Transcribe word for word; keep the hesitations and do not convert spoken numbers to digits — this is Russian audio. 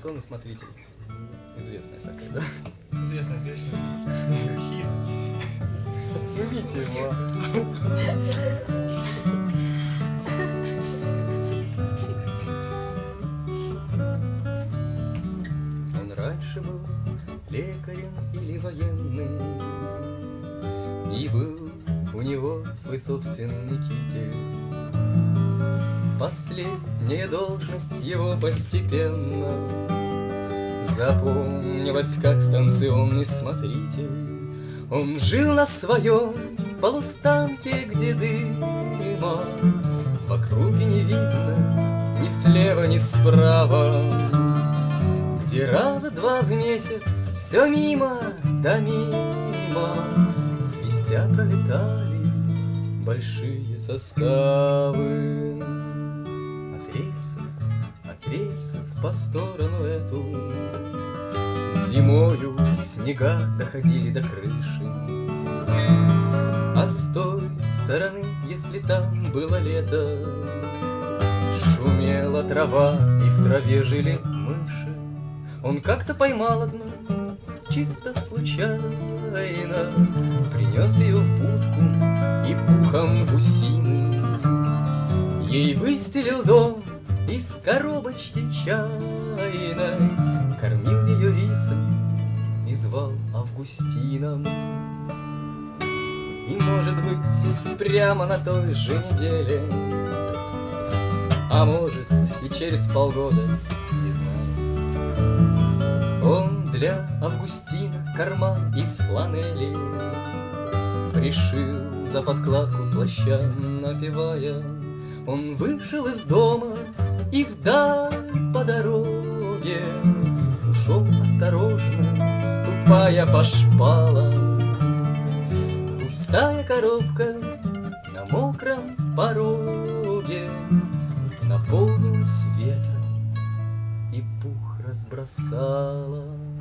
станционный смотритель. Известная такая, да? Известная песня. Хит. Любите его. Он раньше был лекарем или военным, и был у него свой собственный китель. Последняя должность его постепенно запомнилась как станционный смотритель. Он жил на своем полустанке, где дыма в округе не видно ни слева, ни справа, где раза два в месяц все мимо да мимо свистя пролетали большие составы. От рельсов, от рельсов по сторону эту зимою снега доходили до крыши, а с той стороны, если там было лето, шумела трава и в траве жили мыши. Он как-то поймал одну, чисто случайно, принес ее в будку и пухом гусиным ей выстелил дом из коробочки чайной, кормил ее рисом и звал Августином. И, может быть, прямо на той же неделе, а может и через полгода, не знаю, он для Августина карман из фланели пришил за подкладку плаща, напевая. Он вышел из дома и вдаль по дороге ушел осторожно, ступая по шпалам. Пустая коробка на мокром пороге наполнилась ветром и пух разбросала.